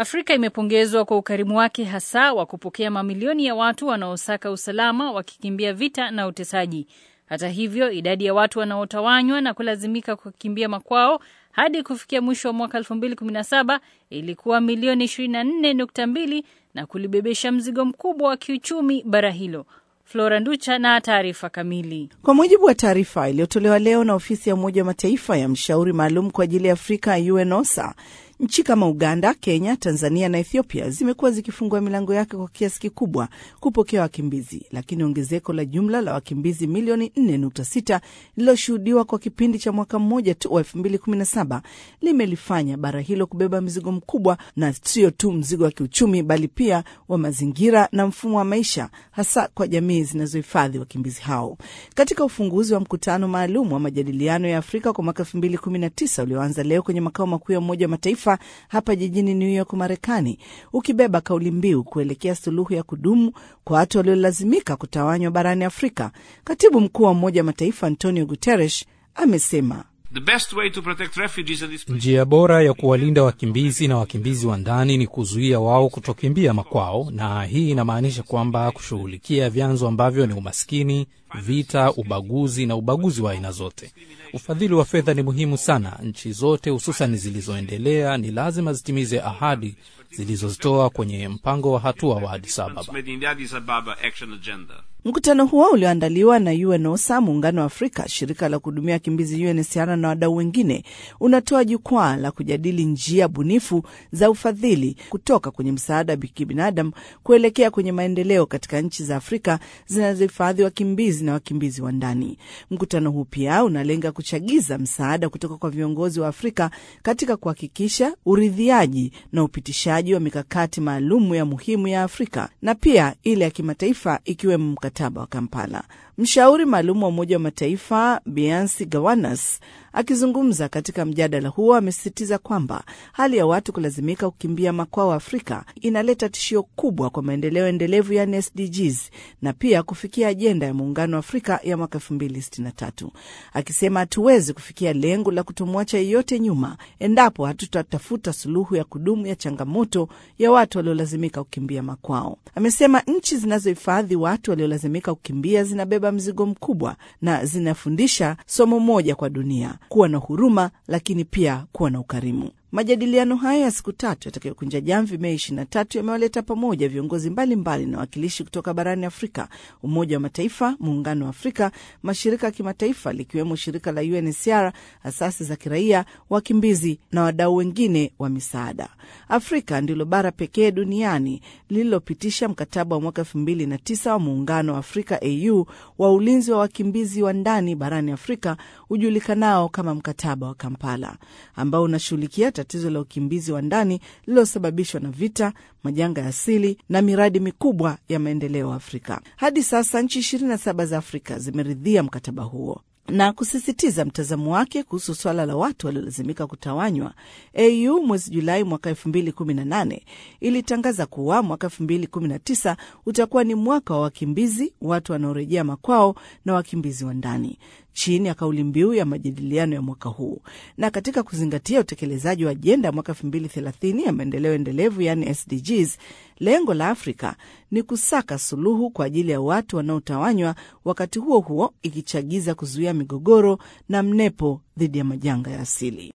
Afrika imepongezwa kwa ukarimu wake hasa wa kupokea mamilioni ya watu wanaosaka usalama wakikimbia vita na utesaji. Hata hivyo, idadi ya watu wanaotawanywa na kulazimika kukimbia makwao hadi kufikia mwisho wa mwaka 2017 ilikuwa milioni 24.2 na kulibebesha mzigo mkubwa wa kiuchumi bara hilo. Flora Nducha na taarifa kamili. Kwa mujibu wa taarifa iliyotolewa leo na ofisi ya Umoja wa Mataifa ya mshauri maalum kwa ajili ya Afrika UNOSA, nchi kama Uganda, Kenya, Tanzania na Ethiopia zimekuwa zikifungua milango yake kwa kiasi kikubwa kupokea wakimbizi, lakini ongezeko la jumla la wakimbizi milioni 4.6 lililoshuhudiwa kwa kipindi cha mwaka mmoja tu wa 2017 limelifanya bara hilo kubeba mzigo mkubwa, na sio tu mzigo wa kiuchumi bali pia wa mazingira na mfumo wa maisha, hasa kwa jamii zinazohifadhi wakimbizi hao. Katika ufunguzi wa mkutano maalum wa majadiliano ya Afrika kwa mwaka 2019 ulioanza leo kwenye makao makuu ya Umoja wa Mataifa hapa jijini New York, Marekani, ukibeba kauli mbiu kuelekea suluhu ya kudumu kwa watu waliolazimika kutawanywa barani Afrika, katibu mkuu wa Umoja wa Mataifa Antonio Guterres amesema njia bora ya kuwalinda wakimbizi na wakimbizi wa ndani ni kuzuia wao kutokimbia makwao, na hii inamaanisha kwamba kushughulikia vyanzo ambavyo ni umaskini, vita, ubaguzi na ubaguzi wa aina zote. Ufadhili wa fedha ni muhimu sana. Nchi zote hususan zilizoendelea ni lazima zitimize ahadi zilizozitoa kwenye mpango wa hatua wa Addis Ababa. Mkutano huo ulioandaliwa na UNOSA, Muungano wa Afrika, shirika la kuhudumia wakimbizi UNHCR na wadau wengine, unatoa jukwaa la kujadili njia bunifu za ufadhili kutoka kwenye msaada wa kibinadamu kuelekea kwenye maendeleo katika nchi za Afrika zinazohifadhi wakimbizi na wakimbizi wa ndani. Mkutano huu pia unalenga kuchagiza msaada kutoka kwa viongozi wa Afrika katika kuhakikisha uridhiaji na upitishaji wa mikakati maalumu ya muhimu ya Afrika na pia ile ya kimataifa, ikiwemo mkataba wa Kampala. Mshauri maalum wa Umoja wa Mataifa Biansi Gawanas akizungumza katika mjadala huo amesisitiza kwamba hali ya watu kulazimika kukimbia makwao Afrika inaleta tishio kubwa kwa maendeleo endelevu ya SDGs na pia kufikia ajenda ya Muungano wa Afrika ya mwaka 2063. Akisema hatuwezi kufikia lengo la kutomwacha yeyote nyuma endapo hatutatafuta suluhu ya kudumu ya changamoto ya watu waliolazimika kukimbia makwao. Amesema nchi zinazohifadhi watu waliolazimika kukimbia zinabeba mzigo mkubwa na zinafundisha somo moja kwa dunia: kuwa na huruma, lakini pia kuwa na ukarimu. Majadiliano hayo ya siku tatu yatakayokunja jamvi Mei 23 yamewaleta pamoja viongozi mbalimbali na wakilishi kutoka barani Afrika, Umoja wa Mataifa, Muungano wa Afrika, mashirika ya kimataifa likiwemo shirika la UNHCR, asasi za kiraia, wakimbizi na wadau wengine wa misaada. Afrika ndilo bara pekee duniani lililopitisha mkataba wa mwaka 2009 wa Muungano wa Afrika AU wa ulinzi wa wakimbizi wa ndani barani Afrika, ujulikanao kama mkataba wa Kampala, ambao unashughulikia tatizo la ukimbizi wa ndani lililosababishwa na vita, majanga ya asili na miradi mikubwa ya maendeleo Afrika. Hadi sasa nchi 27 za Afrika zimeridhia mkataba huo. Na kusisitiza mtazamo wake kuhusu swala la watu waliolazimika kutawanywa, AU mwezi Julai mwaka 2018 ilitangaza kuwa mwaka 2019 utakuwa ni mwaka wa wakimbizi, watu wanaorejea makwao na wakimbizi wa ndani, chini ya kauli mbiu ya majadiliano ya mwaka huu. Na katika kuzingatia utekelezaji wa ajenda ya mwaka 2030 ya maendeleo endelevu, yani SDGs, lengo la Afrika ni kusaka suluhu kwa ajili ya watu wanaotawanywa, wakati huo huo ikichagiza kuzuia migogoro na mnepo dhidi ya majanga ya asili.